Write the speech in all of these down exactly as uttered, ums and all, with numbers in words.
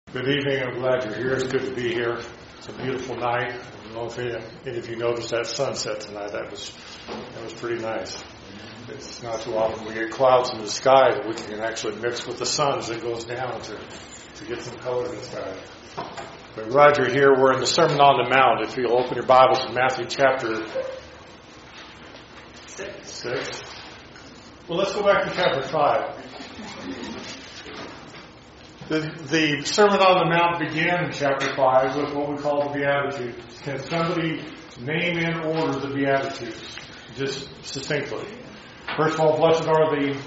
Good evening. I'm glad you're here. It's good to be here. It's a beautiful night. I don't know if any, any of you noticed that sunset tonight. That was that was pretty nice. It's not too often we get clouds in the sky that we can actually mix with the sun as it goes down to, to get some color in the sky. But I'm glad you're here. We're in the Sermon on the Mount. If you'll open your Bibles to Matthew chapter six. six. Well, let's go back to chapter five. The, the Sermon on the Mount began in chapter five with what we call the Beatitudes. Can somebody name in order the Beatitudes? Just succinctly. First of all, blessed are the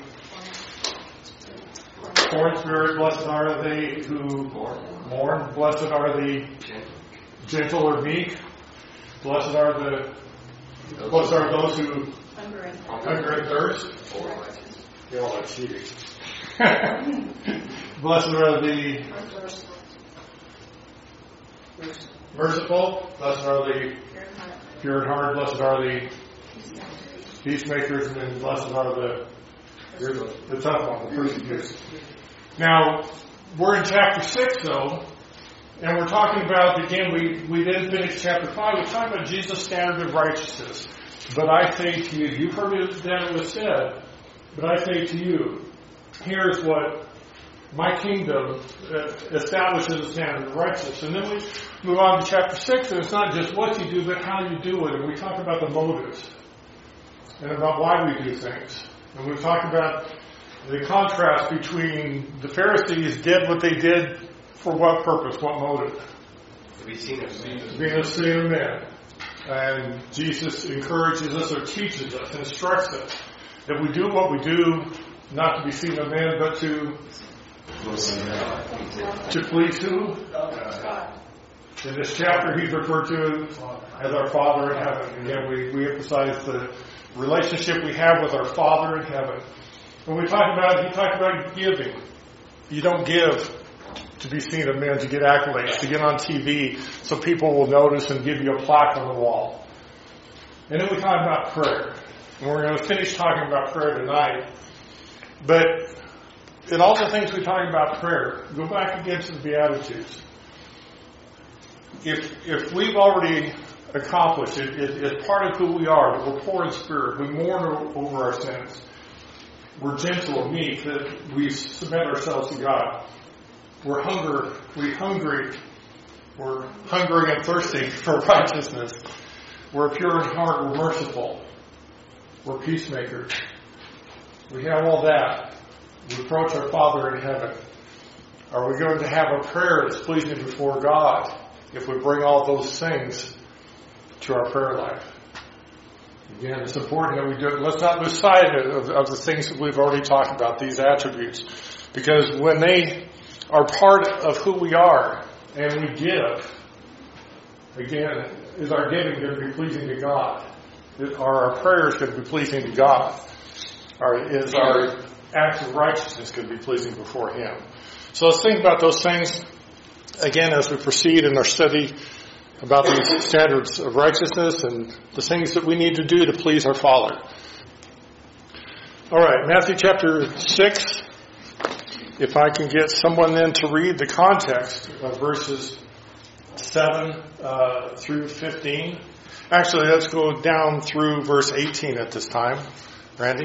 poor in spirit, blessed are they who mourn, blessed are the gentle or meek, blessed are the blessed are those who hunger and thirst. They all are cheating. Blessed are the merciful, blessed are the pure in heart, blessed are the peacemakers, and then blessed are the, here's the, the tough one, the persecutors. Now, we're in chapter six, though, and we're talking about, again, we, we didn't finish chapter five, we're talking about Jesus' standard of righteousness. But I say to you, you've heard it that it was said, but I say to you, here's what my kingdom establishes a standard of righteousness. And then we move on to chapter six, and it's not just what you do, but how you do it. And we talk about the motives and about why we do things. And we talk about the contrast between the Pharisees did what they did for what purpose, what motive? To be seen of men. To be seen of men. And Jesus encourages us or teaches us, instructs us that we do what we do not to be seen of men, but to to please who? In this chapter, he's referred to as our Father in heaven. Again, we, we emphasize the relationship we have with our Father in heaven. When we talk about, he talked about giving. You don't give to be seen of men, to get accolades, to get on T V so people will notice and give you a plaque on the wall. And then we talk about prayer. And we're going to finish talking about prayer tonight. But in all the things we talk about prayer, go back again to the Beatitudes. If if we've already accomplished it, it, it's part of who we are, that we're poor in spirit, we mourn over our sins, we're gentle and meek, that we submit ourselves to God. We're hunger, we hungry, we're hungering and thirsting for righteousness. We're pure in heart, we're merciful, we're peacemakers. We have all that. We approach our Father in heaven. Are we going to have a prayer that's pleasing before God if we bring all those things to our prayer life? Again, it's important that we do it. Let's not lose sight of, of the things that we've already talked about, these attributes. Because when they are part of who we are and we give, again, is our giving going to be pleasing to God? Are our prayers going to be pleasing to God? Or is our acts of righteousness going to be pleasing before Him? So let's think about those things again as we proceed in our study about these standards of righteousness and the things that we need to do to please our Father. All right, Matthew chapter six. If I can get someone then to read the context of verses seven uh, through fifteen. Actually, let's go down through verse eighteen at this time. Randy?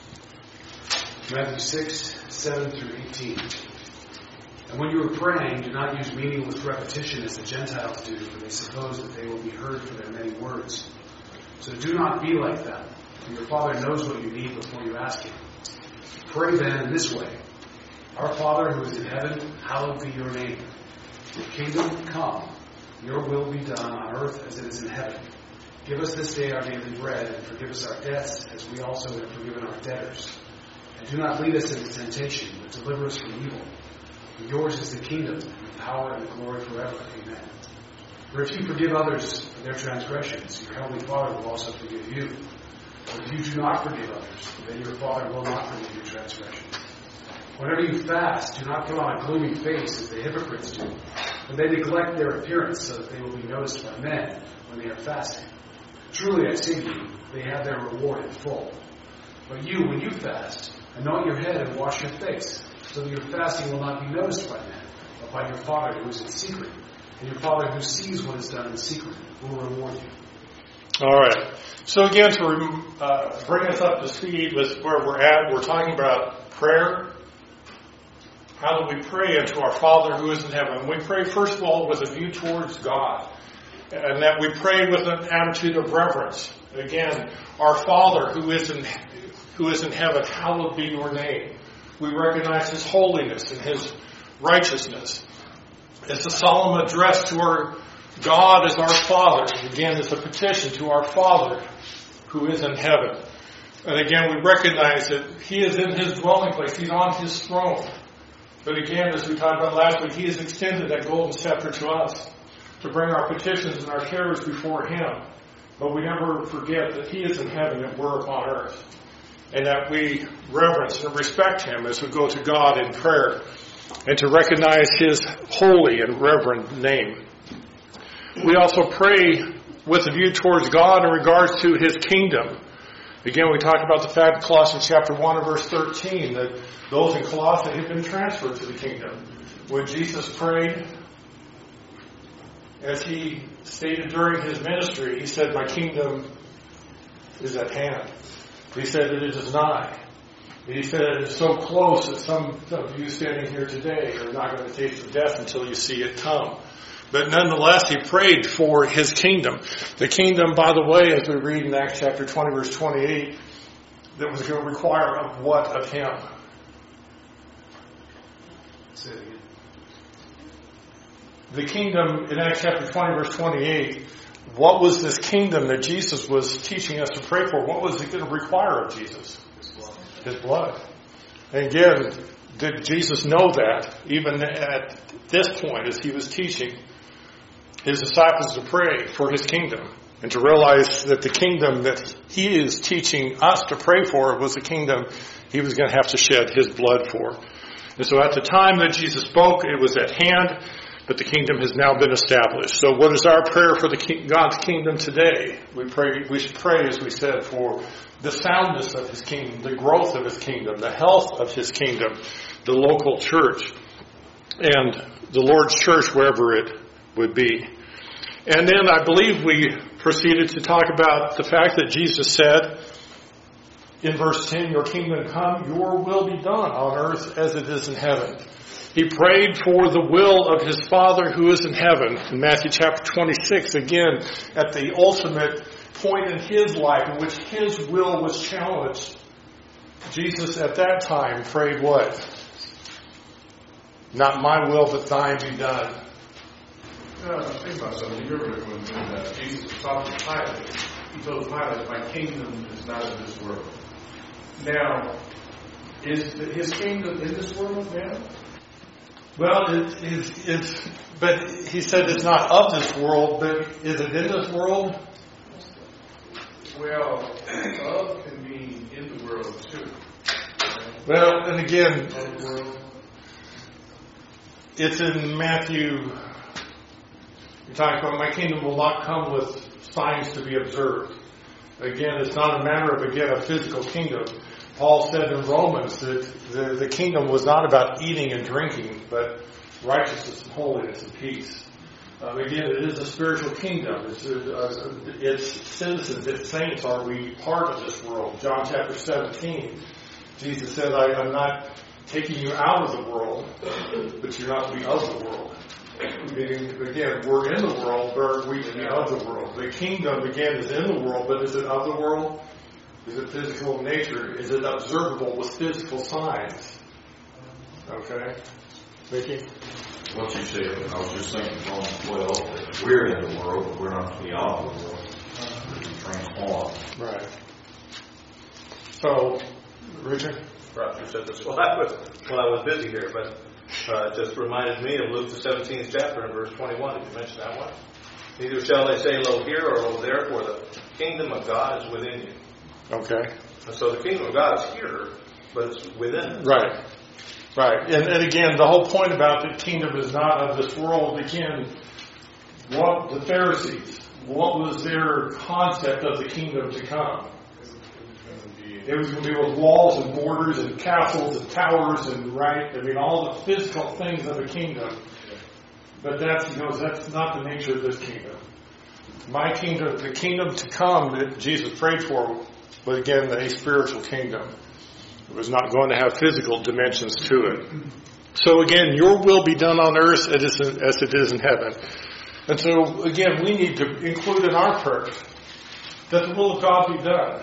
Matthew six, seven through eighteen. And when you are praying, do not use meaningless repetition as the Gentiles do, for they suppose that they will be heard for their many words. So do not be like them, for your Father knows what you need before you ask Him. Pray then in this way: Our Father who is in heaven, hallowed be your name. Your kingdom come, your will be done on earth as it is in heaven. Give us this day our daily bread, and forgive us our debts as we also have forgiven our debtors. And do not lead us into temptation, but deliver us from evil. For yours is the kingdom, and the power, and the glory forever. Amen. For if you forgive others for their transgressions, your heavenly Father will also forgive you. But if you do not forgive others, then your Father will not forgive your transgressions. Whenever you fast, do not put on a gloomy face as the hypocrites do, for they neglect their appearance so that they will be noticed by men when they are fasting. Truly I say to you, they have their reward in full. But you, when you fast, anoint your head and wash your face, so that your fasting will not be noticed by men, by your Father who is in secret. And your Father who sees what is done in secret will reward you. All right. So again, to uh, bring us up to speed with where we're at, we're talking about prayer. How do we pray unto our Father who is in heaven? We pray, first of all, with a view towards God. And that we pray with an attitude of reverence. Again, our Father who is in who is in heaven, hallowed be your name. We recognize His holiness and His righteousness. It's a solemn address to our God as our Father. Again, it's a petition to our Father who is in heaven. And again, we recognize that He is in His dwelling place. He's on His throne. But again, as we talked about last week, He has extended that golden scepter to us to bring our petitions and our cares before Him. But we never forget that He is in heaven and we're upon earth. And that we reverence and respect Him as we go to God in prayer and to recognize His holy and reverend name. We also pray with a view towards God in regards to His kingdom. Again, we talked about the fact in Colossians chapter one and verse thirteen that those in Colossae had been transferred to the kingdom. When Jesus prayed, as He stated during His ministry, He said, my kingdom is at hand. He said that it is nigh. He said it is so close that some of you standing here today are not going to taste of death until you see it come. But nonetheless, He prayed for His kingdom. The kingdom, by the way, as we read in Acts chapter twenty, verse twenty-eight, that was going to require of what of Him? Say it again. The kingdom in Acts chapter twenty, verse twenty-eight, what was this kingdom that Jesus was teaching us to pray for? What was it going to require of Jesus? His blood. His blood. And again, did Jesus know that even at this point as He was teaching His disciples to pray for His kingdom and to realize that the kingdom that He is teaching us to pray for was the kingdom He was going to have to shed His blood for. And so at the time that Jesus spoke, it was at hand, but the kingdom has now been established. So what is our prayer for the king, God's kingdom today? We pray. We should pray, as we said, for the soundness of His kingdom, the growth of His kingdom, the health of His kingdom, the local church, and the Lord's church wherever it would be. And then I believe we proceeded to talk about the fact that Jesus said in verse ten, your kingdom come, your will be done on earth as it is in heaven. He prayed for the will of His Father who is in heaven. In Matthew chapter twenty-six, again, at the ultimate point in His life in which His will was challenged, Jesus at that time prayed what? Not my will, but thine be done. Uh, think about something. You remember when uh, Jesus was talking to Pilate, He told Pilate, my kingdom is not of this world. Now, is the, His kingdom in this world now? Well, it, it's, it's, but He said it's not of this world, but is it in this world? Well, of can mean in the world too. Well, and again, Of the world. it's in Matthew. You're talking about my kingdom will not come with signs to be observed. Again, it's not a matter of, again, a physical kingdom. Paul said in Romans that the, the kingdom was not about eating and drinking, but righteousness and holiness and peace. Um, again, it is a spiritual kingdom. It's, uh, its citizens, its saints are we part of this world. John chapter seventeen, Jesus said, I, I'm not taking you out of the world, but you're not to be of the world. Meaning, again, we're in the world, but are we to be of the world? The kingdom, again, is in the world, but is it of the world? Is it physical in nature? Is it observable with physical signs? Okay. Mickey? What you said, I was just thinking Romans twelve, that we're in the world, but we're not to be of the world. We're to be transformed. Right. So, Richard? Perhaps you said this while I was, while I was busy here, but uh, it just reminded me of Luke the seventeenth chapter and verse twenty-one. Did you mention that one? Neither shall they say, lo here or lo there, for the kingdom of God is within you. Okay. And so the kingdom of God is here, but it's within us. Right. Right. And, and again, the whole point about the kingdom is not of this world. Again, what the Pharisees, what was their concept of the kingdom to come? It was going to be with walls and borders and castles and towers and, right, I mean, all the physical things of a kingdom. But that's, you know, that's not the nature of this kingdom. My kingdom, the kingdom to come that Jesus prayed for, was again a spiritual kingdom. It was not going to have physical dimensions to it. So again, your will be done on earth as it is in heaven. And so again, we need to include in our prayers that the will of God be done.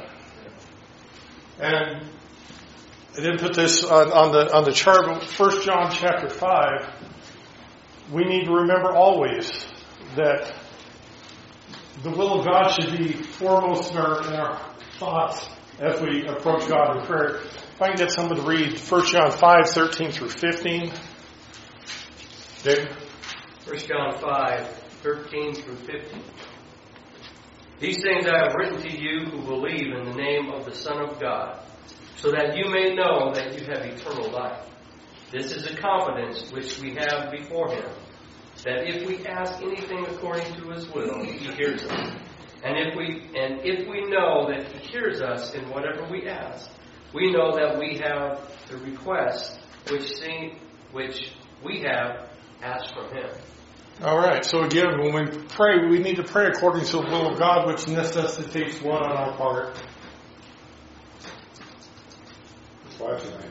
And I didn't put this on, on the on the chart, but First John chapter five, we need to remember always that the will of God should be foremost in our, in our thoughts as we approach God in prayer. If I can get someone to read First John five, thirteen through fifteen. David? First John five, thirteen through fifteen. These things I have written to you who believe in the name of the Son of God, so that you may know that you have eternal life. This is a confidence which we have before Him, that if we ask anything according to His will, He hears us. And if we and if we know that He hears us in whatever we ask, we know that we have the request which see, which we have asked from Him. All right. So again, when we pray, we need to pray according to the will of God, which necessitates what on our part? That's why tonight.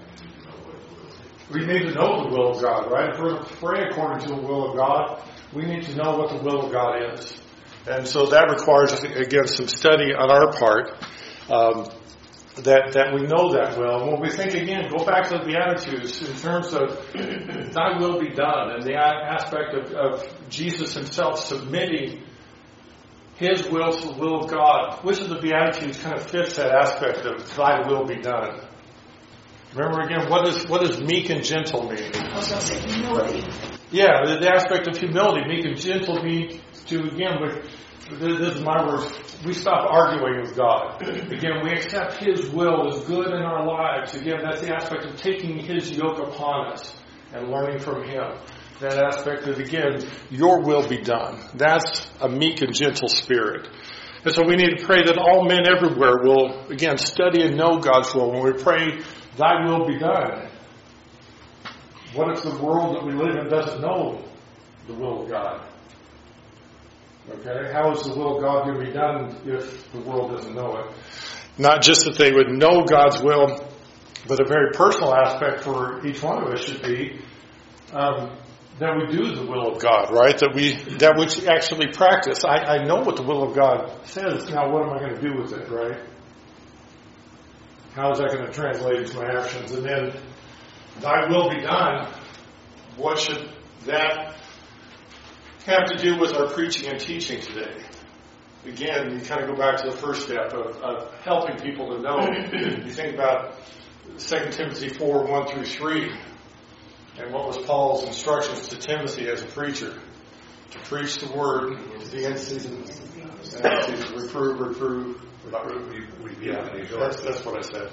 We need to know the will of God, right? If we're going to pray according to the will of God, we need to know what the will of God is. And so that requires, again, some study on our part, um, that, that we know that will. And when we think, again, go back to the Beatitudes in terms of thy will be done and the aspect of, of Jesus himself submitting his will to the will of God. Which of the Beatitudes kind of fits that aspect of thy will be done? Remember again, what is what does meek and gentle mean? I was going to say humility. Yeah, the, the aspect of humility. Meek and gentle mean to, again, we, this is my words, we stop arguing with God. Again, we accept His will as good in our lives. Again, that's the aspect of taking His yoke upon us and learning from Him. That aspect of, again, your will be done. That's a meek and gentle spirit. And so we need to pray that all men everywhere will, again, study and know God's will. When we pray, thy will be done. What if the world that we live in doesn't know the will of God? Okay, how is the will of God going to be done if the world doesn't know it? Not just that they would know God's will, but a very personal aspect for each one of us should be um, that we do the will of God, right? That we that we actually practice. I, I know what the will of God says. Now, what am I going to do with it, right? How is that going to translate into my actions? And then, thy will be done. What should that have to do with our preaching and teaching today? Again, you kind of go back to the first step of, of helping people to know. You think about Second Timothy four, one through three, and what was Paul's instructions to Timothy as a preacher? To preach the word, the end season, reprove, reprove. Yeah, that's, that's what I said.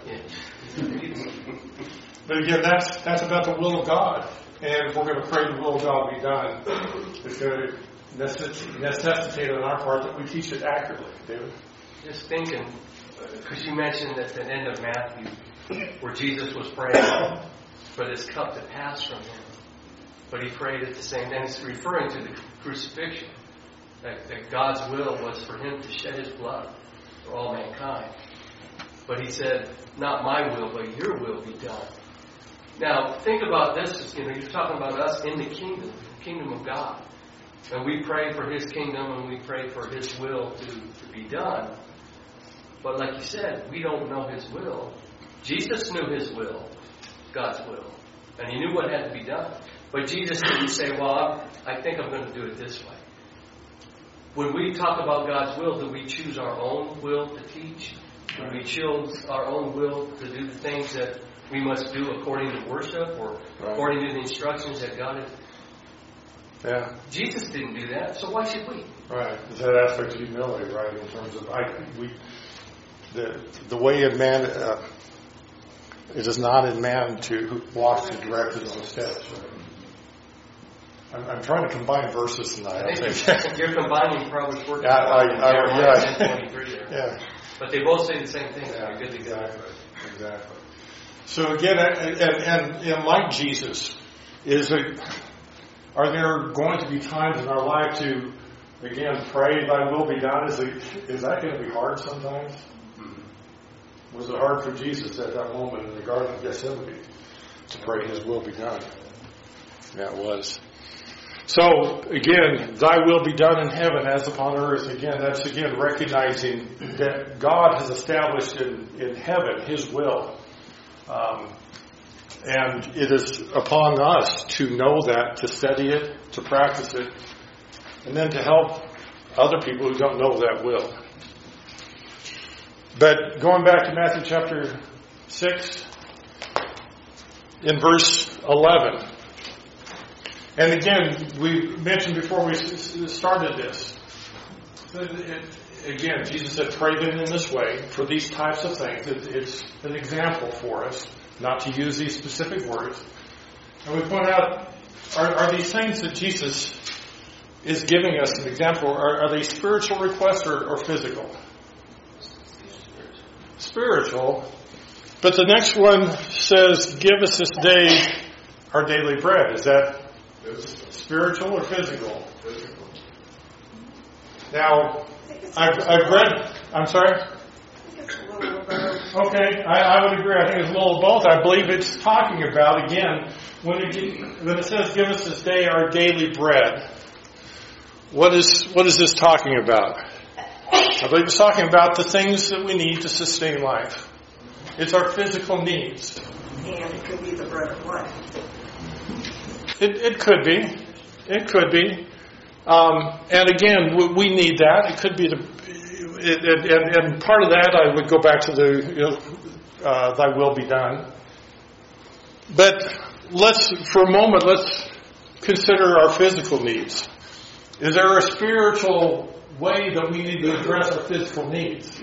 But again, that's that's about the will of God. And if we're going to pray the will of God be done, it's going to necessitate on our part that we teach it accurately. David? Just thinking, because you mentioned at the end of Matthew, where Jesus was praying for this cup to pass from him. But he prayed at the same time. He's referring to the crucifixion. That, that God's will was for him to shed his blood for all mankind. But he said, not my will, but your will be done. Now, think about this. You know, you're talking about us in the kingdom, the kingdom of God. And we pray for His kingdom and we pray for His will to, to be done. But like you said, we don't know His will. Jesus knew His will, God's will. And He knew what had to be done. But Jesus didn't say, well, I'm, I think I'm going to do it this way. When we talk about God's will, do we choose our own will to teach? Do we choose our own will to do the things that we must do according to worship or right. according to the instructions that God has? Yeah. Jesus didn't do that, so why should we? Right. It's that aspect of humility, right? In terms of I, we, the the way in man, uh, it is not in man to walk the directed on the steps. Right? I'm, I'm trying to combine verses tonight. I think you're combining probably fourteen yeah, I, I, Jeremiah yeah. ten twenty-three there. Yeah. But they both say the same thing. So yeah, you're good to go. Exactly. Exactly. So again, and, and, and like Jesus, is a, are there going to be times in our life to, again, pray, thy will be done? Is, it, is that going to be hard sometimes? Mm-hmm. Was it hard for Jesus at that moment in the Garden of Gethsemane to pray his will be done? That was. So, again, thy will be done in heaven as upon earth. Again, that's again recognizing that God has established in, in heaven his will. Um, and it is upon us to know that, to study it, to practice it, and then to help other people who don't know that will. But going back to Matthew chapter six, in verse eleven, and again, we mentioned before we started this, again, Jesus said, pray them in this way for these types of things. It's an example for us, not to use these specific words. And we point out, are, are these things that Jesus is giving us an example, are, are they spiritual requests or, or physical? Spiritual. But the next one says, give us this day our daily bread. Is that spiritual or physical? Physical. Now, I've, I've read, I'm sorry? I think it's a little of both. Okay, I, I would agree. I think it's a little of both. I believe it's talking about, again, when it, when it says, give us this day our daily bread, what is, what is this talking about? I believe it's talking about the things that we need to sustain life. It's our physical needs. And it could be the bread of life. It, it could be. It could be. Um, and again, we, we need that. It could be the, it, it, and, and part of that, I would go back to the, you know, uh, thy will be done. But let's, for a moment, let's consider our physical needs. Is there a spiritual way that we need to address our physical needs?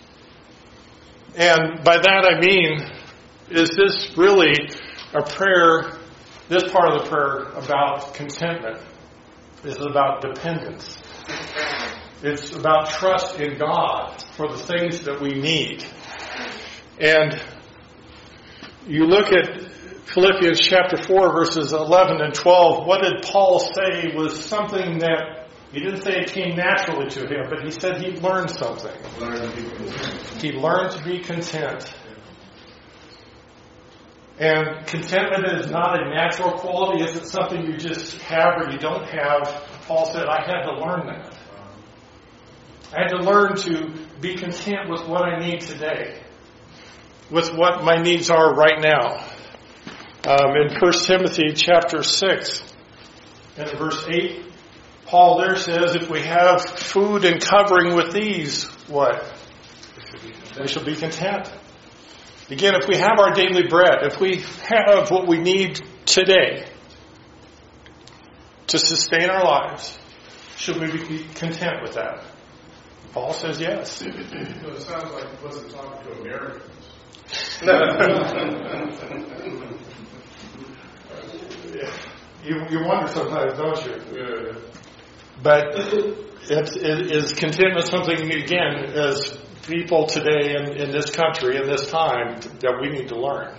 And by that I mean, is this really a prayer, this part of the prayer, about contentment? Is it about dependence? It's about trust in God for the things that we need. And you look at Philippians chapter four, verses eleven and twelve. What did Paul say was something that, he didn't say it came naturally to him, but he said he learned something. He learned to be content. And contentment is not a natural quality. Is it something you just have or you don't have? Paul said, I had to learn that. I had to learn to be content with what I need today, with what my needs are right now. Um, in First Timothy chapter six, and in verse eight, Paul there says, if we have food and covering with these, what? We shall be content. Again, if we have our daily bread, if we have what we need today to sustain our lives, should we be content with that? Paul says yes. It sounds like he wasn't talking to Americans. you, you wonder sometimes, don't you? Yeah. But it's, it is contentment something, again, as people today in, in this country, in this time, that we need to learn.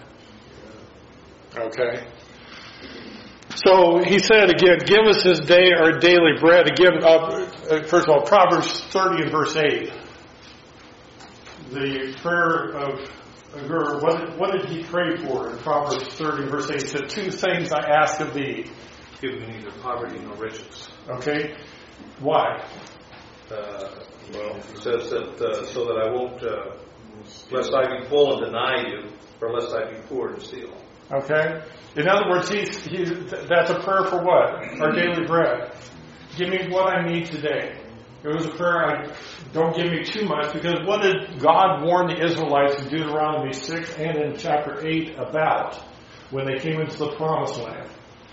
Okay? So he said again, give us this day our daily bread. Again, uh, first of all, Proverbs thirty and verse eight. The prayer of Agur, what did, what did he pray for in Proverbs thirty and verse eight? He said, two things I ask of thee. Give me neither poverty nor riches. Okay? Why? Uh, well, he says that uh, so that I won't, uh, lest I be full and deny you, or lest I be poor and steal. Okay? In other words, he's, he, that's a prayer for what? Our daily bread. Give me what I need today. It was a prayer, I, don't give me too much, because what did God warn the Israelites in Deuteronomy six and in chapter eight about when they came into the promised land?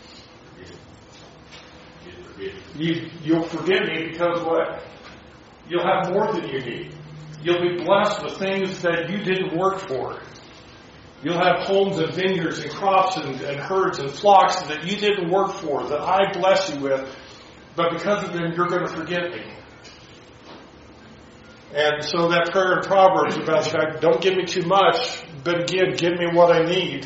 You, you'll forgive me because what? You'll have more than you need. You'll be blessed with things that you didn't work for. You'll have homes and vineyards and crops and, and herds and flocks that you didn't work for, that I bless you with, but because of them, you're going to forget me. And so that prayer in Proverbs about the fact, don't give me too much, but again, give me what I need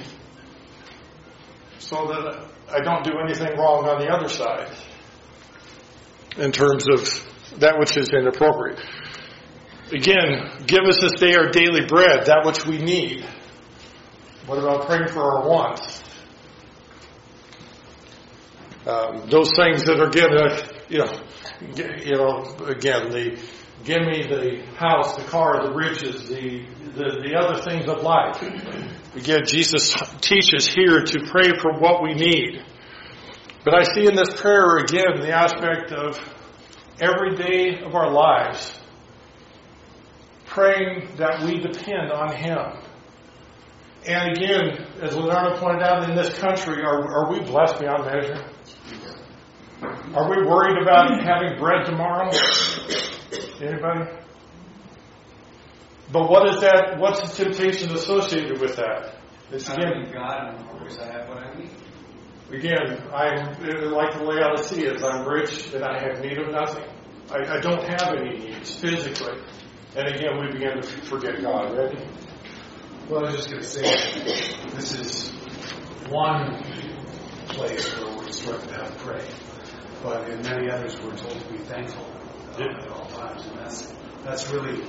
so that I don't do anything wrong on the other side in terms of that which is inappropriate. Again, give us this day our daily bread, that which we need. What about praying for our wants? Um, those things that are given, you know, you know, again, the give me the house, the car, the riches, the, the the other things of life. Again, Jesus teaches here to pray for what we need. But I see in this prayer again the aspect of every day of our lives praying that we depend on Him. And again, as Leonardo pointed out, in this country, are, are we blessed beyond measure? Are we worried about having bread tomorrow? Anybody? But what is that? What's the temptation associated with that? It's again, God, and of course I have what I need. Again, I'm like the Laodiceans. I'm rich and I have need of nothing. I, I don't have any needs physically. And again, we begin to forget God. Ready? Well, I was just going to say, this is one place where we're instructed how to pray. But in many others, we're told to be thankful uh, at all times. And that's, that's really,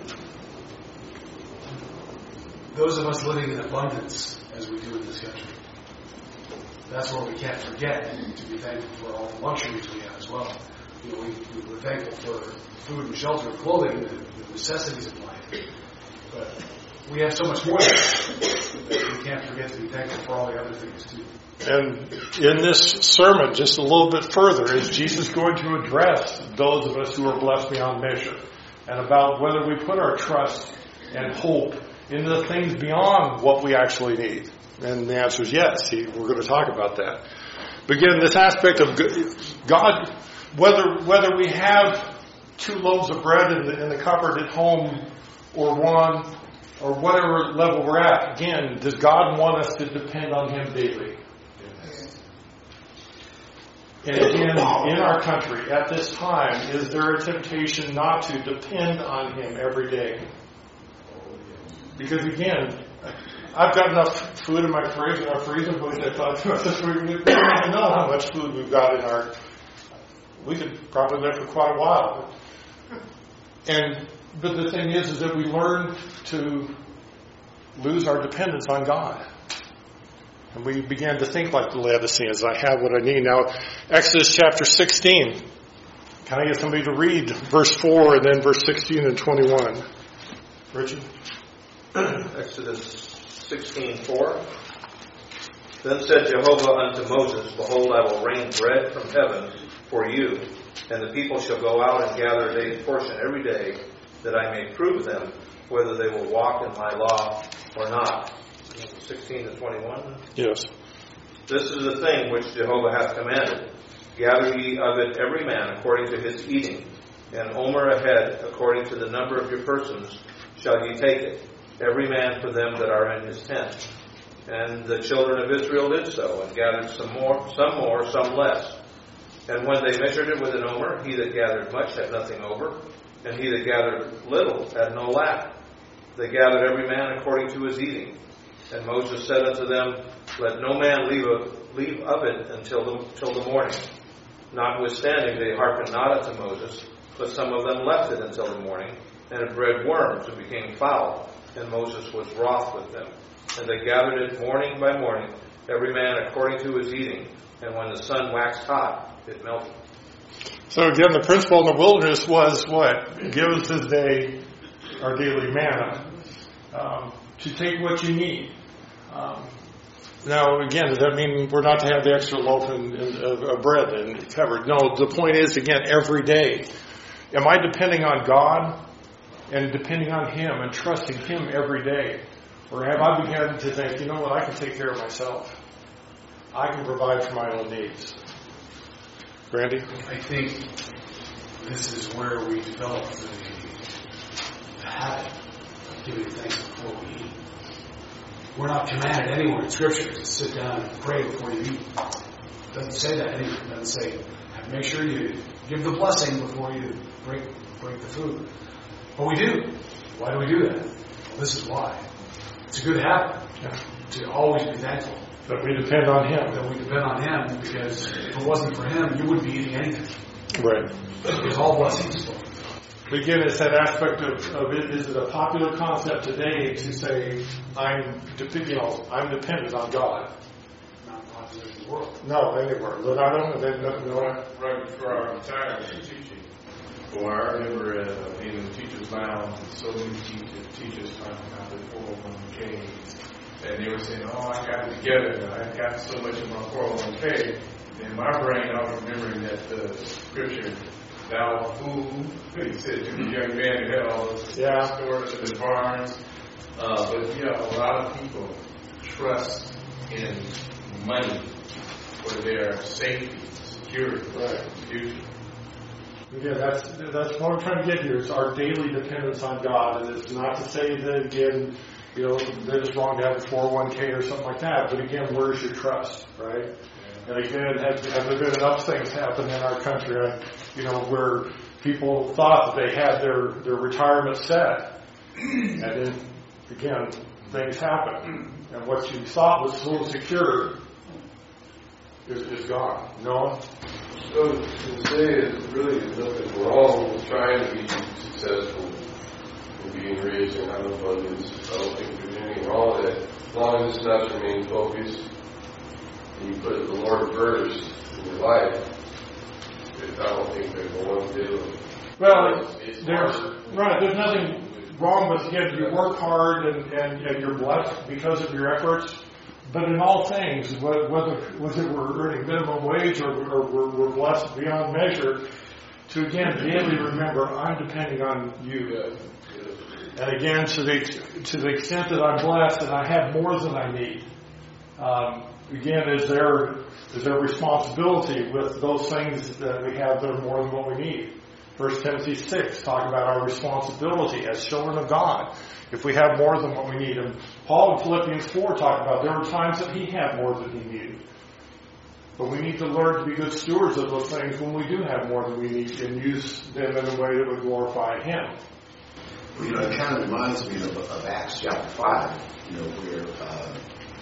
those of us living in abundance, as we do in this country, that's where we can't forget to be thankful for all the luxuries we have as well. You know, we, we're thankful for food and shelter and clothing, the, the necessities of life. But we have so much more that we can't forget to be thankful for all the other things too. And in this sermon, just a little bit further, is Jesus going to address those of us who are blessed beyond measure, and about whether we put our trust and hope in the things beyond what we actually need. And the answer is yes. He, we're going to talk about that. But again, this aspect of God, whether whether we have two loaves of bread in the, in the cupboard at home, or one, or whatever level we're at, again, does God want us to depend on Him daily? And again, in our country, at this time, is there a temptation not to depend on Him every day? Because again, I've got enough food in my fridge and our freezer, but I thought we don't even know how much food we've got in our. We could probably live for quite a while. And but the thing is, is that we learn to lose our dependence on God. And we began to think like the Laodiceans, I have what I need. Now, Exodus chapter sixteen. Can I get somebody to read verse four and then verse sixteen and twenty-one? Richard? Exodus sixteen four. Then said Jehovah unto Moses, Behold, I will rain bread from heaven for you, and the people shall go out and gather a day's portion every day, that I may prove them whether they will walk in my law or not. sixteen to twenty-one. Yes. This is the thing which Jehovah hath commanded. Gather ye of it every man according to his eating, and omer a head according to the number of your persons shall ye take it, every man for them that are in his tent. And the children of Israel did so, and gathered some more, some more, some less. And when they measured it with an omer, he that gathered much had nothing over, and he that gathered little had no lack. They gathered every man according to his eating. And Moses said unto them, Let no man leave of, leave of it until the, till the morning. Notwithstanding, they hearkened not unto Moses, but some of them left it until the morning, and it bred worms and became foul. And Moses was wroth with them. And they gathered it morning by morning, every man according to his eating. And when the sun waxed hot, it melted. So again, the principle in the wilderness was what? Give us this day our daily manna. Um, to take what you need. Um, now, again, does that mean we're not to have the extra loaf and, and, of, of bread and covered? No, the point is, again, every day. Am I depending on God and depending on Him and trusting Him every day? Or have I begun to think, you know what, I can take care of myself. I can provide for my own needs. Randy? I think this is where we develop the, the habit of giving thanks before we eat. We're not commanded anywhere in Scripture to sit down and pray before you eat. It doesn't say that anywhere. It doesn't say, make sure you give the blessing before you break break the food. But we do. Why do we do that? Well, this is why. It's a good habit Yeah. to always be thankful That we depend on Him. that we depend on Him, because if it wasn't for Him, you wouldn't be eating anything. Right. Because all blessings flow. But again, it's that aspect of, of it. Is it a popular concept today to say, I'm, dep- you know, I'm dependent on God? Not popular in the world. No, anywhere. But I don't know. They don't know. Right before I retired from teaching, well, I remember uh, being in the teacher's lounge and so many teachers, teachers talking about their four oh one k. And they were saying, oh, I got it together. I got so much in my four oh one k. In my brain, I was remembering that the scripture, thou fool, he said to the young man who had all those Yeah. stores in the barns. Uh, but yeah, a lot of people trust in money for their safety, security, Right. future. Again, that's that's what we're trying to get here. Is our daily dependence on God, and it's not to say that again, you know, that it's wrong to have a four oh one k or something like that. But again, where's your trust, right? And again, have, have there been enough things happen in our country, uh, you know, where people thought that they had their, their retirement set, and then again, things happen, and what you thought was so secure is, is gone. Noah? So to say is really nothing wrong with trying to be successful and being rich and having abundance. I don't think there's anything wrong with that. As long as it's not your main focus and you put the Lord first in your life, I don't think there's one deal. Well, It's- it's there's, hard. right, there's nothing wrong with, again, you work hard and, and, and you're blessed because of your efforts. But in all things, whether, whether we're earning minimum wage or, or we're, we're blessed beyond measure, to again daily remember, I'm depending on you. And again, to the to the extent that I'm blessed and I have more than I need, um, again, is there is there responsibility with those things that we have that are more than what we need. First Timothy six talk about our responsibility as children of God. If we have more than what we need. And Paul in Philippians four talked about there were times that he had more than he needed. But we need to learn to be good stewards of those things when we do have more than we need and use them in a way that would glorify him. Well, you know, it kind of reminds me of, of Acts chapter five, you know, where uh,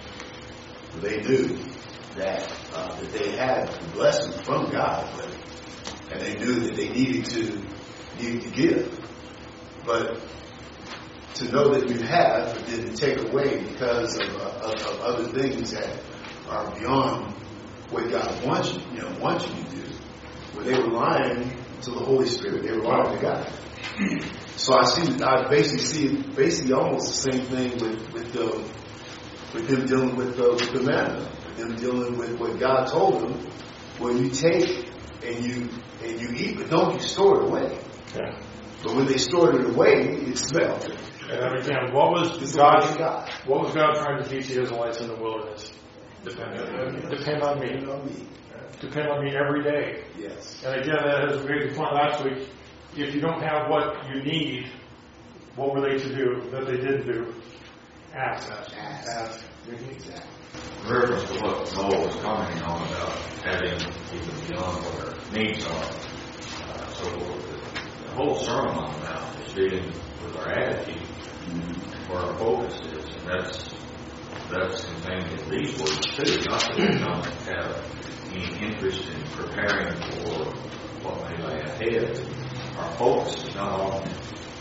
they knew that, uh, that they had the blessing from God, but, and they knew that they needed to, needed to give. But to know that you have, but then to take away because of, uh, of, of other things that are beyond what God wants you, you know, wants you to do. Where they were lying to the Holy Spirit, they were lying to God. So I see, I basically see, basically almost the same thing with with the, with them dealing with the, with the manna, with them dealing with what God told them. When you take and you and you eat, but don't you store it away. Yeah. But when they stored it away, it smelled. And again, what was God, God? What was God trying to teach the Israelites in the wilderness? Depend on me. Depend on me. Depend on me. Depend on me every day. Yes. And again, as we made the point last week, if you don't have what you need, what were they to do that they didn't do? Ask. Ask. Ask. Exactly. In reference to what Noel was commenting on about having even beyond what our needs are. Uh, so the, the whole Sermon on the Mount is dealing with our attitude, mm-hmm. where our focus is, and that's that's contained in these words too. Not that we don't have any interest in preparing for what may lay ahead. Our focus is not on.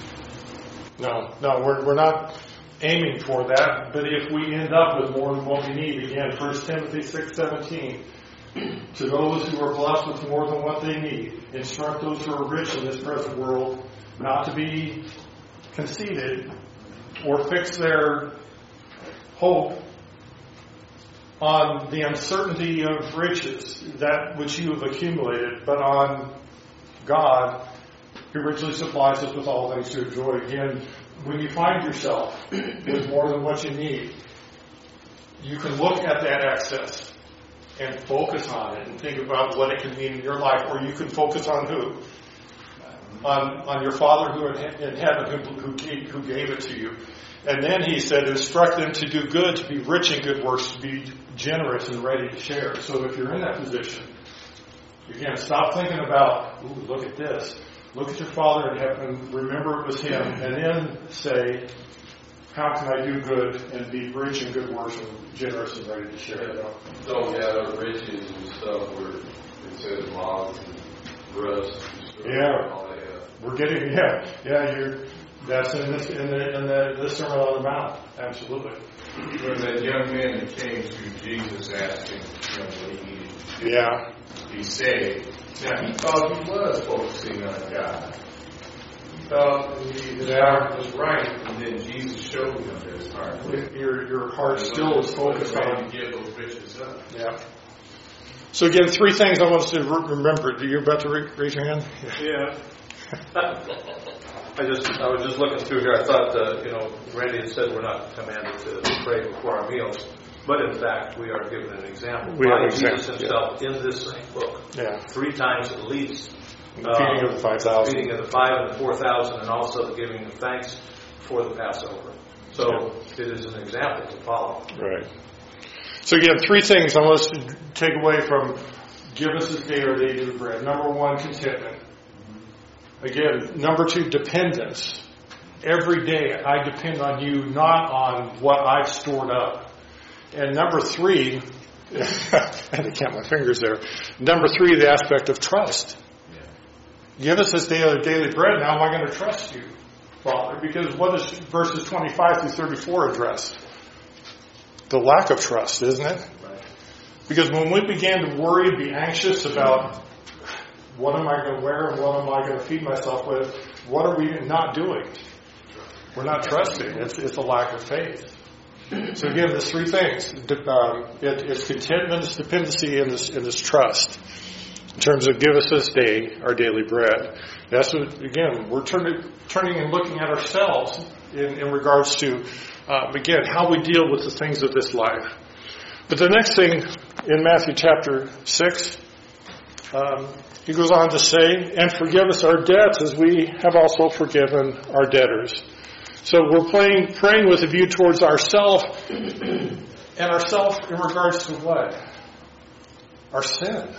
No, no, we're we're not aiming for that. But if we end up with more than what we need, again, First Timothy six seventeen, to those who are blessed with more than what they need, instruct those who are rich in this present world not to be conceited or fix their hope on the uncertainty of riches, that which you have accumulated, but on God, who richly supplies us with all things to enjoy. Again, when you find yourself with more than what you need, you can look at that excess and focus on it and think about what it can mean in your life, or you can focus on who? On on your Father who in heaven who, who, gave, who gave it to you. And then he said, instruct them to do good, to be rich in good works, to be generous and ready to share. So if you're in that position, again, stop thinking about, ooh, look at this. Look at your Father in heaven, remember it was Him, and then say, how can I do good and be rich in good works and generous and ready to share it? Don't gather riches and stuff where it says moths and rust. And Yeah. all that. uh, We're getting, yeah, yeah, you're, that's in this, in the, in the, this Sermon on the Mount. Absolutely. When that young man that came to Jesus asking him what he needed Yeah. to be saved, now he thought he was focusing on God. He thought he, his heart was right, and then Jesus showed him that his heart was. Your, your heart still is focused on. to give those riches up. Yeah. So again, three things I want us to re- remember. Are you about to re- raise your hand? Yeah. I just, I was just looking through here. I thought, uh, you know, Randy had said we're not commanded to pray before our meals, but in fact, we are given an example We by have an Jesus example, Himself in this same book, Yeah. three times at least. The feeding of the five thousand. Feeding of the five and the four thousand, and also the giving of thanks for the Passover. So it is an example to follow. Right. So again, three things I want us to take away from give us this day our daily bread. Number one, contentment. Again, number two, dependence. Every day I depend on you, not on what I've stored up. And number three, I had to count my fingers there. Number three, the aspect of trust. Give us this day our daily bread. Now am I going to trust you, Father? Because what is verses twenty-five through thirty-four address? The lack of trust, isn't it? Because when we began to worry, be anxious about what am I going to wear and what am I going to feed myself with, what are we not doing? We're not trusting. It's, it's a lack of faith. So again, there's three things. Um, it, it's contentment, it's dependency, and this, and this trust. In terms of give us this day our daily bread. That's what, again, we're turning, turning and looking at ourselves in, in regards to, uh, again, how we deal with the things of this life. But the next thing in Matthew chapter six, um, he goes on to say, and forgive us our debts as we have also forgiven our debtors. So we're playing, praying with a view towards ourself, and ourself in regards to what? Our sin.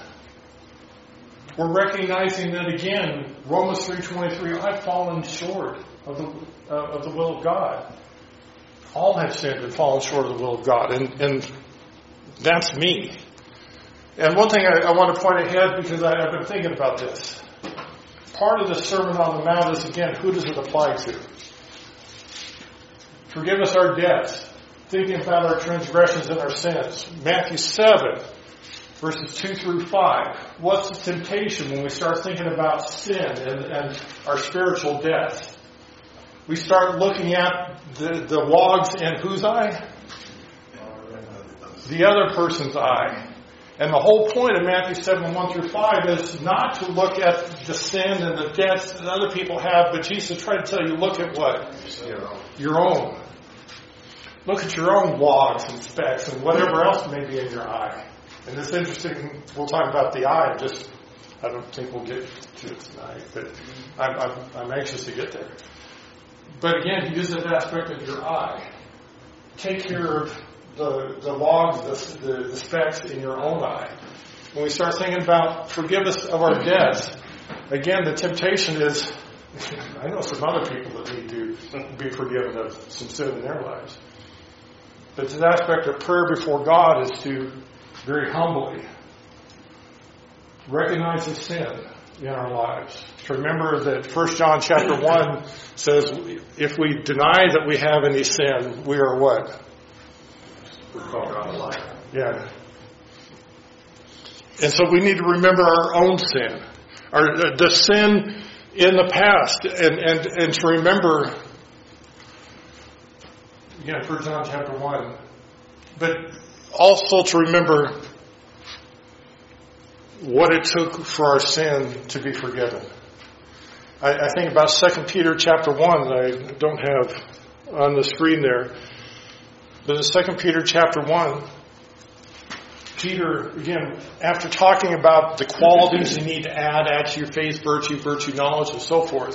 We're recognizing that again, Romans three twenty-three, I've fallen short of the uh, of the will of God. All have sinned and fallen short of the will of God, and and that's me. And one thing I, I want to point ahead, because I, I've been thinking about this. Part of the Sermon on the Mount is, again, who does it apply to? Forgive us our debts, thinking about our transgressions and our sins. Matthew seven, verses two through five. What's the temptation when we start thinking about sin and, and our spiritual death? We start looking at the, the logs in whose eye? The other person's eye. And the whole point of Matthew seven, one through five is not to look at the sin and the debts that other people have, but Jesus tried to tell you, look at what? Your own. Look at your own logs and specks and whatever else may be in your eye. And it's interesting, we'll talk about the eye, just, I don't think we'll get to it tonight, but I'm, I'm, I'm anxious to get there. But again, use that aspect of your eye. Take care of the, the logs, the, the, the specks in your own eye. When we start thinking about forgive us of our debts, again, the temptation is, I know some other people that need to be forgiven of some sin in their lives. But the aspect of prayer before God is to very humbly recognize the sin in our lives. To remember that First John chapter one says, if we deny that we have any sin, we are what? We're called God a liar. Yeah. And so we need to remember our own sin, our uh, the sin in the past, and, and, and to remember, again, First John chapter one, but also to remember what it took for our sin to be forgiven. I, I think about Second Peter chapter one that I don't have on the screen there. But in Second Peter chapter one, Peter, again, after talking about the qualities you need to add, add to your faith, virtue, virtue, knowledge, and so forth,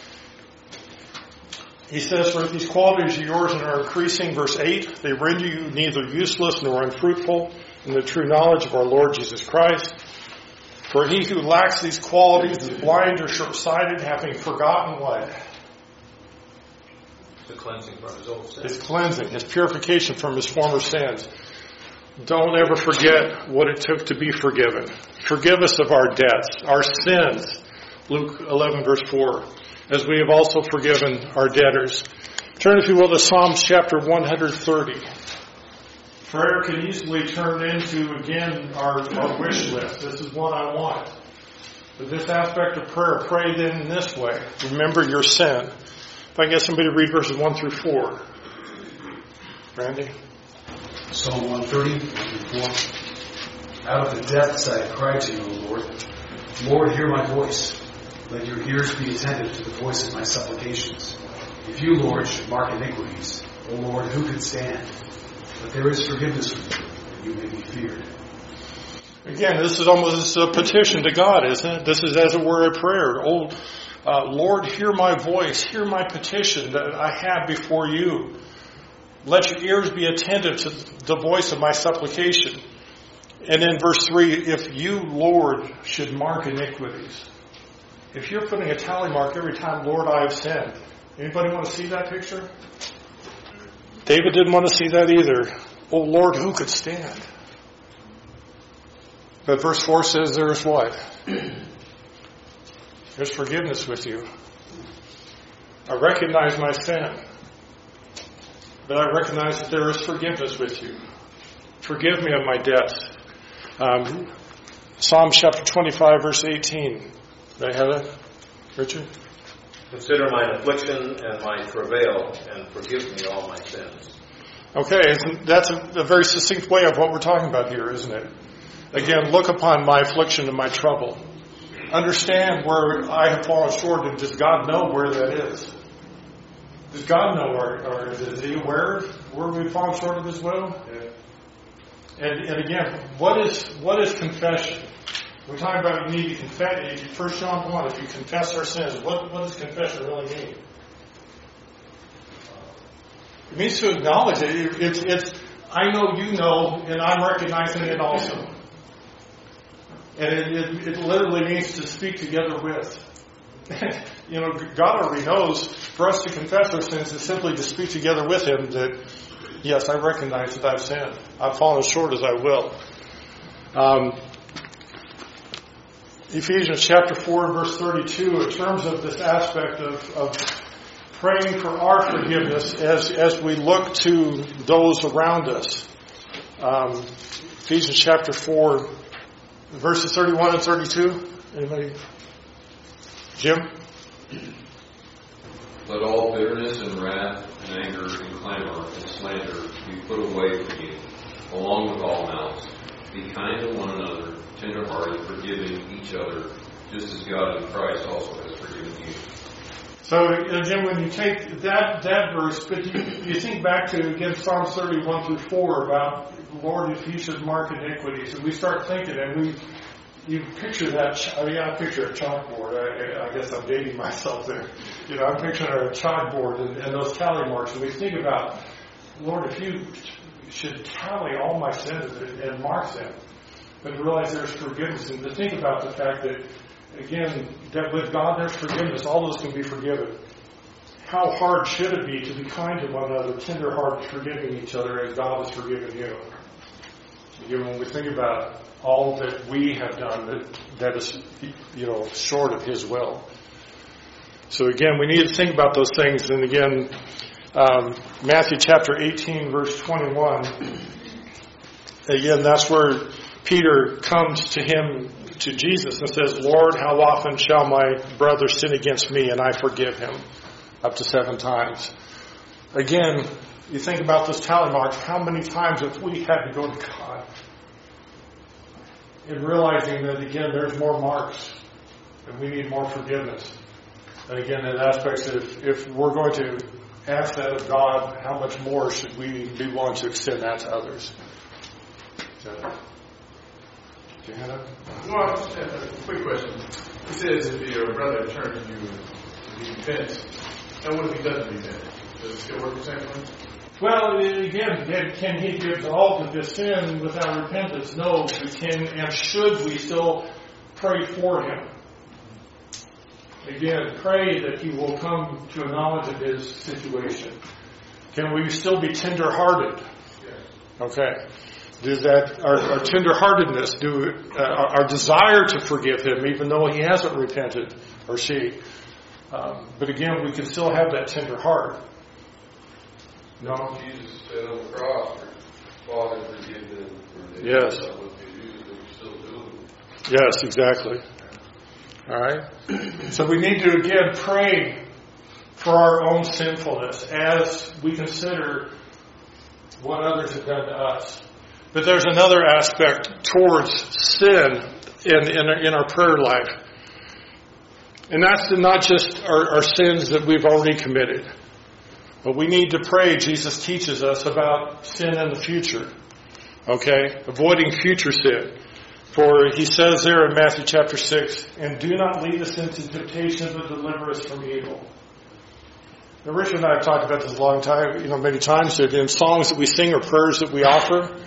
he says, for if these qualities are yours and are increasing, verse eight, they render you neither useless nor unfruitful in the true knowledge of our Lord Jesus Christ. For he who lacks these qualities is blind or short-sighted, having forgotten what? The cleansing from his old sins. His cleansing, his purification from his former sins. Don't ever forget what it took to be forgiven. Forgive us of our debts, our sins. Luke eleven, verse four. As we have also forgiven our debtors. Turn, if you will, to Psalms chapter one thirty. Prayer can easily turn into, again, our, our wish list. This is what I want. But this aspect of prayer, pray then in this way. Remember your sin. If I can get somebody to read verses one through four. Randy? Psalm one thirty, one through four. Out of the depths I have cried to you, O Lord. Lord, hear my voice. Let your ears be attentive to the voice of my supplications. If you, Lord, should mark iniquities, O Lord, who can stand? But there is forgiveness for you, and you may be feared. Again, this is almost a petition to God, isn't it? This is as it were a prayer. Oh, uh, Lord, hear my voice, hear my petition that I have before you. Let your ears be attentive to the voice of my supplication. And in verse three, if you, Lord, should mark iniquities. If you're putting a tally mark every time, Lord, I have sinned. Anybody want to see that picture? David didn't want to see that either. Oh, Lord, who could stand? But verse four says there's what? There's forgiveness with you. I recognize my sin. But I recognize that there is forgiveness with you. Forgive me of my debts. Um, Psalm chapter twenty-five, verse eighteen. Did I have that? Richard? Consider mine affliction and my travail, and forgive me all my sins. Okay, that's a, a very succinct way of what we're talking about here, isn't it? Again, look upon my affliction and my trouble. Understand where I have fallen short, and does God know where that is? Does God know where, or is He aware of where we've fallen short of His will? Yeah. And, and again, what is what is confession? We're talking about you need to confess. First John one, if you confess our sins, what, what does confession really mean? It means to acknowledge it. It's, it's, I know you know, and I'm recognizing it also. And it, it, it literally means to speak together with. You know, God already knows for us to confess our sins is simply to speak together with Him that, yes, I recognize that I've sinned. I've fallen short as I will. Um, Ephesians chapter four, verse thirty-two, in terms of this aspect of, of praying for our forgiveness as, as we look to those around us. Um, Ephesians chapter four, verses thirty-one and thirty-two. Anybody? Jim? Let all bitterness and wrath and anger and clamor and slander be put away from you, along with all malice. Be kind to one another, tender-hearted, forgiving each other, just as God in Christ also has forgiven you. So, uh, Jim, when you take that that verse, but you, you think back to, again, Psalms thirty-one through four about, Lord, if you should mark iniquities, and we start thinking, and we, you picture that, I mean, I picture a chalkboard. I, I guess I'm dating myself there. You know, I'm picturing a chalkboard and, and those tally marks, and we think about, Lord, if you should tally all my sins and, and mark them, but realize there's forgiveness, and to think about the fact that, again, that with God there's forgiveness, all those can be forgiven. How hard should it be to be kind to one another, tender-hearted, forgiving each other as God has forgiven you? Again, when we think about all that we have done that, that is, you know, short of His will. So again, we need to think about those things. And again, um, Matthew chapter eighteen, verse twenty-one. Again, that's where Peter comes to him, to Jesus, and says, Lord, how often shall my brother sin against me and I forgive him? Up to seven times. Again, you think about those tally marks, how many times have we had to go to God? And realizing that, again, there's more marks and we need more forgiveness. And again, in aspects that if, if we're going to ask that of God, how much more should we be willing to extend that to others? So, Johanna? Well, I just have a quick question. He says if your brother turns to you to be repent, and what if he doesn't repent? Does it still work the same way? Well, again, can he give all of this sin without repentance? No. Can and should we still pray for him. Again, pray that he will come to a knowledge of his situation. Can we still be tender-hearted? Okay. Does that our, our tender-heartedness, do uh, our, our desire to forgive him, even though he hasn't repented, or she? Um, but again, we can still have that tender heart. No. Jesus said on the cross, "Father, forgive them, for they Yes. know not what they do," and we still do. Yes, exactly. All right. So we need to again pray for our own sinfulness as we consider what others have done to us. But there's another aspect towards sin in, in, in our prayer life. And that's not just our, our sins that we've already committed. But we need to pray, Jesus teaches us, about sin in the future. Okay? Avoiding future sin. For he says there in Matthew chapter six, "And do not lead us into temptation, but deliver us from evil." Now, Richard and I have talked about this a long time, you know, many times, that in songs that we sing or prayers that we offer,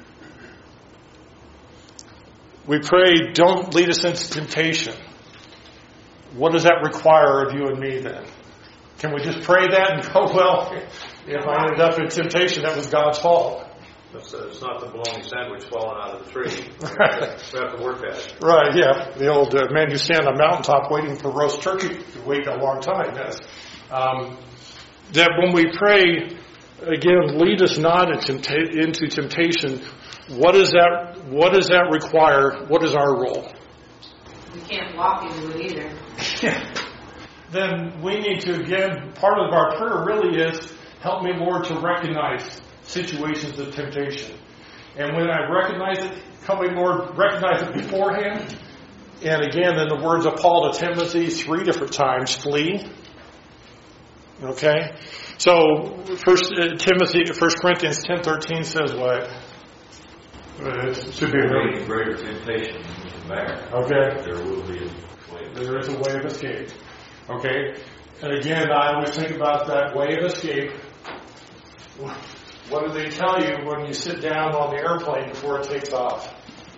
we pray, "Don't lead us into temptation." What does that require of you and me then? Can we just pray that and go, well, if I ended up in temptation, that was God's fault? It's, uh, it's not the bologna sandwich falling out of the tree. Right. We have to work at it. Right, yeah. The old uh, man who stand on a mountaintop waiting for roast turkey to wait a long time. Yes. Um, that when we pray, again, lead us not into temptation, what does that, what does that require? What is our role? We can't walk into it either. Yeah. Then we need to, again, part of our prayer really is, help me, Lord, to recognize situations of temptation. And when I recognize it, help me, Lord, recognize it beforehand. And again, in the words of Paul to Timothy, three different times, flee. Okay? So, First uh, Timothy, First Corinthians ten thirteen says what? It should be Great, greater temptation to bear. Okay. There will be a way. There is a way of escape. Okay? And again, I always think about that way of escape. What do they tell you when you sit down on the airplane before it takes off?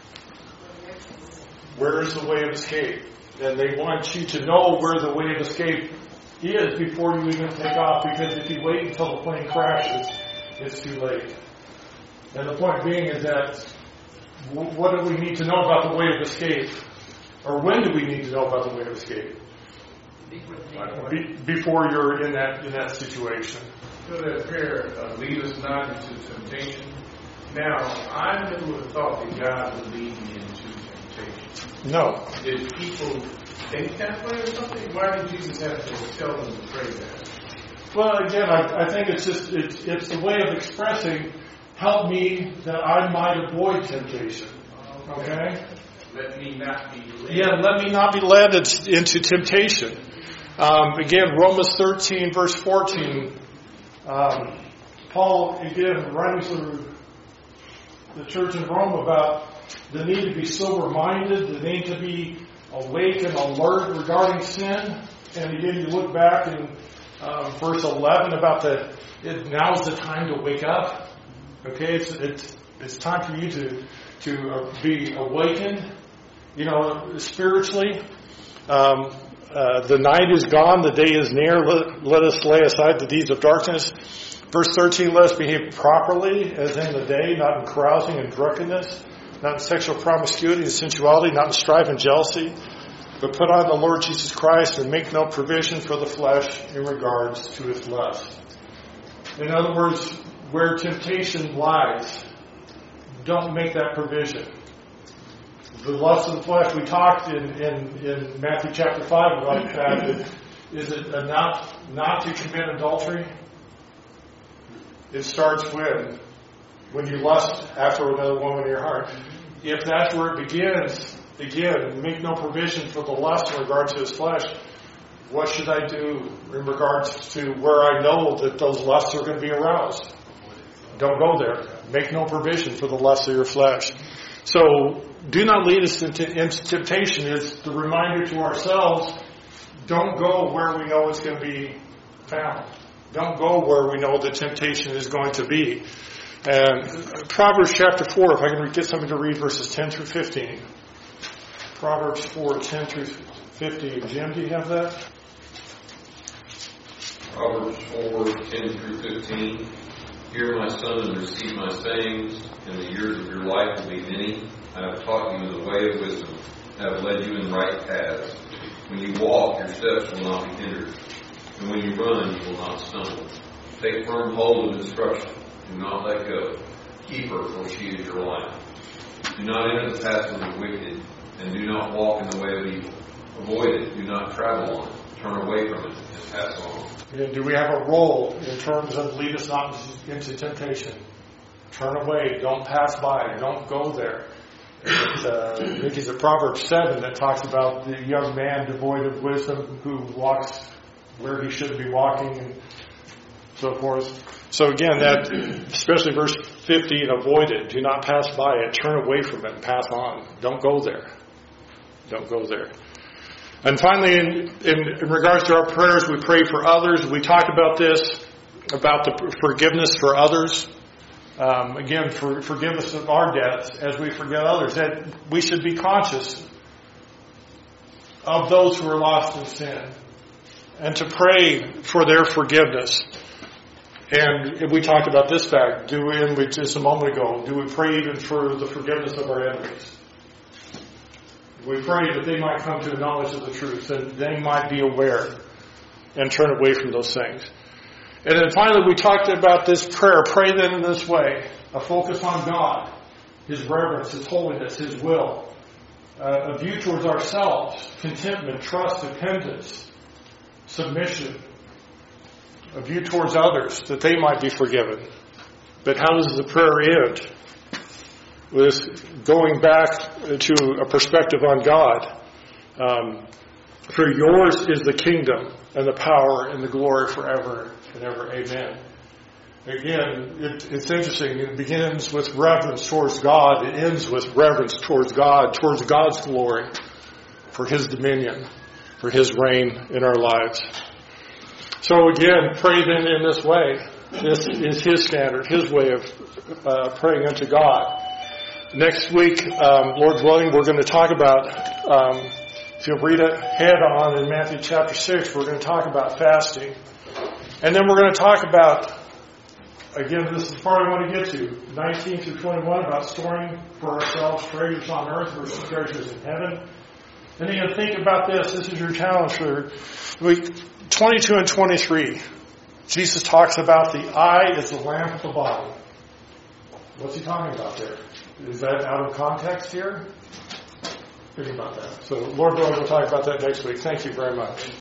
Where is the way of escape? And they want you to know where the way of escape is before you even take off, because if you wait until the plane crashes, it's too late. And the point being is that, what do we need to know about the way of escape? Or when do we need to know about the way of escape? Be, before you're in that in that situation. So that prayer, uh, lead us not into temptation. Now, I never would have thought that God would lead me into temptation. No. Did people think that way or something? Why did Jesus have to tell them to pray that? Well, again, I, I think it's just it's it's a way of expressing, help me that I might avoid temptation. Okay? Let me not be led. Yeah, let me not be led into temptation. Um, again, Romans thirteen, verse fourteen. Um, Paul, again, writing to the church in Rome about the need to be sober-minded, the need to be awake and alert regarding sin. And again, you look back in uh, verse eleven about the, it, now's the time to wake up. Okay, it's it's it's time for you to to uh, be awakened, you know, spiritually. Um, uh, the night is gone, the day is near. Let, let us lay aside the deeds of darkness. Verse thirteen, let us behave properly as in the day, not in carousing and drunkenness, not in sexual promiscuity and sensuality, not in strife and jealousy, but put on the Lord Jesus Christ and make no provision for the flesh in regards to its lust. In other words, where temptation lies, don't make that provision. The lust of the flesh, we talked in, in, in Matthew chapter five about that. Is it not, not to commit adultery? It starts when? When you lust after another woman in your heart. If that's where it begins, again, make no provision for the lust in regard to his flesh. What should I do in regards to where I know that those lusts are going to be aroused? Don't go there. Make no provision for the lust of your flesh. So, do not lead us into, into temptation. It's the reminder to ourselves, don't go where we know it's going to be found. Don't go where we know the temptation is going to be. And Proverbs chapter four, if I can get somebody to read verses ten through fifteen. Proverbs four, ten through fifty. Jim, do you have that? Proverbs four, ten through fifteen. Hear, my son, and receive my sayings, and the years of your life will be many. I have taught you in the way of wisdom. I have led you in right paths. When you walk, your steps will not be hindered. And when you run, you will not stumble. Take firm hold of instruction. Do not let go. Keep her, for she is your life. Do not enter the path of the wicked, and do not walk in the way of evil. Avoid it. Do not travel on it. Turn away from it and pass on. And do we have a role in terms of lead us not into temptation? Turn away. Don't pass by. Don't go there. It, uh, I think it's a Proverbs seven that talks about the young man devoid of wisdom who walks where he should be walking and so forth. So again, that, especially verse fifteen, avoid it. Do not pass by it. Turn away from it and pass on. Don't go there. Don't go there. And finally, in, in, in regards to our prayers, we pray for others. We talked about this, about the forgiveness for others. Um, again, for forgiveness of our debts as we forget others. That we should be conscious of those who are lost in sin and to pray for their forgiveness. And we talked about this fact, do we, and we, just a moment ago, do we pray even for the forgiveness of our enemies? We pray that they might come to a knowledge of the truth, that they might be aware and turn away from those things. And then finally, we talked about this prayer. Pray then in this way. A focus on God, His reverence, His holiness, His will. Uh, a view towards ourselves, contentment, trust, dependence, submission. A view towards others, that they might be forgiven. But how does the prayer end? With going back to a perspective on God. Um, For yours is the kingdom and the power and the glory forever and ever. Amen. Again, it, it's interesting. It begins with reverence towards God. It ends with reverence towards God, towards God's glory, for His dominion, for His reign in our lives. So again, pray then in this way. This is His standard, His way of uh, praying unto God. Next week, um, Lord willing, we're going to talk about, um, if you'll read ahead on in Matthew chapter six, we're going to talk about fasting. And then we're going to talk about, again, this is the part I want to get to, nineteen through twenty-one, about storing for ourselves treasures on earth versus treasures in heaven. And then you think about this. This is your challenge for week twenty-two and twenty-three. Jesus talks about the eye is the lamp of the body. What's He talking about there? Is that out of context here? Think about that. So, Lord willing, we'll talk about that next week. Thank you very much.